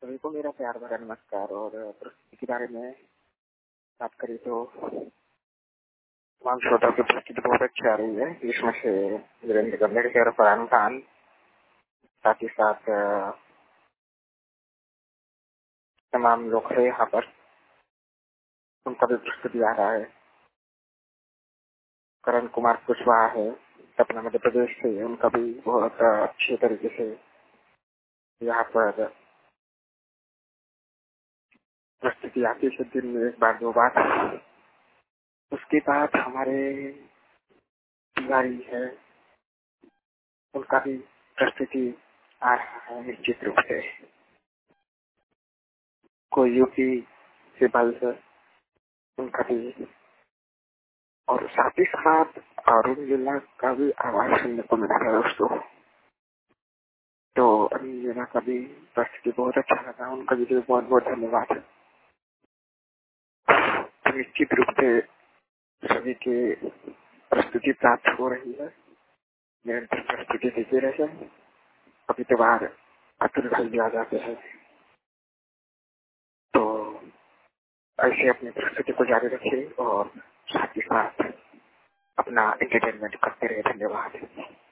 सभी को मेरा प्यार भरा नमस्कार। और प्रस्तुति के बारे में बात करें तो तमाम श्रोताओं की प्रस्तुति बहुत अच्छी आ रही है। इसमें से वीरेंद्र गंभीर और फरहान खान, साथ ही साथ तमाम लोग है यहाँ पर, उनका भी प्रस्तुति आ रहा है। करण कुमार कुशवाहा है अपना मध्य प्रदेश से, उनका भी बहुत अच्छे तरीके से यहाँ पर प्रस्तुति आती है, दिन में एक बार दो बार। उसके बाद हमारे तिवारी है, उनका भी प्रस्तुति आ रहा है निश्चित रूप से। कोई यूपी से बल है, उनका भी, और साथ ही साथ अरुण जिला का भी आवाज सुनने को मिला है दोस्तों। तो अरुण जिला का भी प्रस्तुति बहुत अच्छा लगा, उनका भी बहुत बहुत धन्यवाद है। तो निश्चित रूप से सभी की प्रस्तुति प्राप्त हो रही है, निरंतर प्रस्तुति देते रहे। कभी कभार अतुल भाई भी आ जाते हैं, तो ऐसे अपनी प्रस्तुति को जारी रखिए और साथ ही साथ अपना एंटरटेनमेंट करते रहे। धन्यवाद।